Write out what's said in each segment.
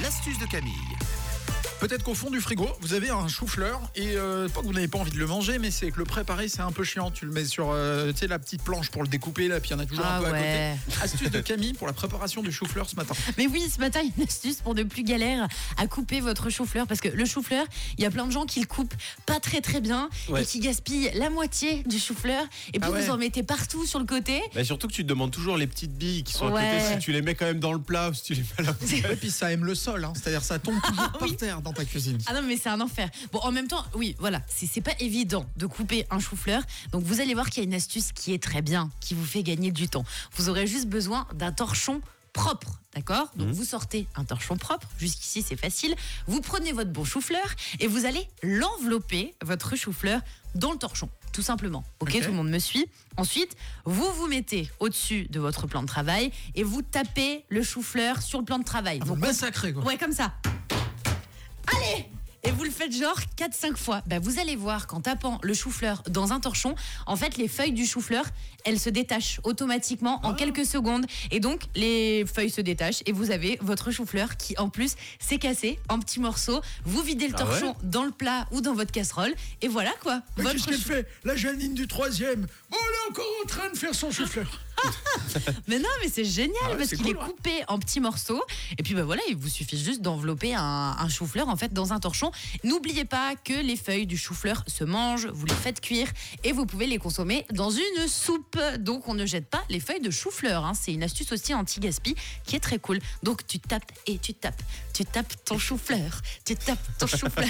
l'astuce de Camille. Peut-être qu'au fond du frigo, vous avez un chou-fleur et pas que vous n'avez pas envie de le manger, mais c'est que le préparer, c'est un peu chiant. Tu le mets sur la petite planche pour le découper, là, puis il y en a toujours un peu à côté. Astuce de Camille pour la préparation du chou-fleur ce matin. Mais oui, ce matin, une astuce pour ne plus galère à couper votre chou-fleur. Parce que le chou-fleur, il y a plein de gens qui le coupent pas très très bien et qui gaspillent la moitié du chou-fleur. Et puis vous en mettez partout sur le côté. Bah surtout que tu te demandes toujours les petites billes qui sont à côté, si tu les mets quand même dans le plat ou si tu les mets à la poubelle. Et puis ça aime le sol, hein, c'est-à-dire ça tombe toujours par terre dans ta cuisine. Ah non, mais c'est un enfer. Bon, en même temps, oui, voilà, c'est pas évident de couper un chou-fleur. Donc vous allez voir qu'il y a une astuce qui est très bien, qui vous fait gagner du temps. Vous aurez juste besoin d'un torchon propre, d'accord ? Donc vous sortez un torchon propre, jusqu'ici c'est facile. Vous prenez votre bon chou-fleur et vous allez l'envelopper, votre chou-fleur, dans le torchon, tout simplement. Ok, tout le monde me suit. Ensuite, vous vous mettez au-dessus de votre plan de travail et vous tapez le chou-fleur sur le plan de travail. Vous massacrez, quoi. Ouais, comme ça. Allez! Et vous le faites genre 4-5 fois. Vous allez voir qu'en tapant le chou-fleur dans un torchon, en fait, les feuilles du chou-fleur, elles se détachent automatiquement en quelques secondes. Et donc, les feuilles se détachent et vous avez votre chou-fleur qui, en plus, s'est cassé en petits morceaux. Vous videz le torchon dans le plat ou dans votre casserole. Et voilà, quoi. Mais qu'est-ce qu'elle fait ? La Janine du 3e. Oh, elle est encore en train de faire son chou-fleur. Mais non, mais c'est génial parce qu'il est coupé en petits morceaux. Et puis voilà, il vous suffit juste d'envelopper un chou-fleur en fait dans un torchon. N'oubliez pas que les feuilles du chou-fleur se mangent, vous les faites cuire et vous pouvez les consommer dans une soupe. Donc on ne jette pas les feuilles de chou-fleur. C'est une astuce aussi anti-gaspi qui est très cool. Donc tu tapes et tu tapes. Tu tapes ton chou-fleur. Tu tapes ton chou-fleur.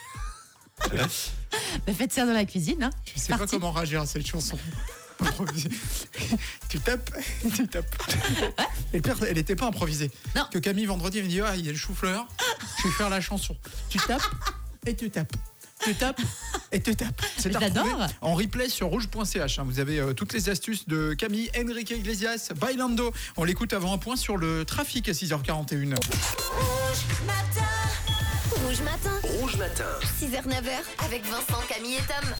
Faites ça dans la cuisine. Je sais pas comment réagir à cette chanson. Tu tapes. Et le pire, elle n'était pas improvisée. Non. Que Camille vendredi elle me dit il y a le chou-fleur, je vais faire la chanson. Tu tapes et tu tapes. Tu tapes et tu tapes. C'est à retrouver en replay sur rouge.ch. Vous avez toutes les astuces de Camille, Enrique Iglesias, Bailando. On l'écoute avant un point sur le trafic à 6h41. Rouge matin. Rouge matin. 6h-9h avec Vincent, Camille et Tom.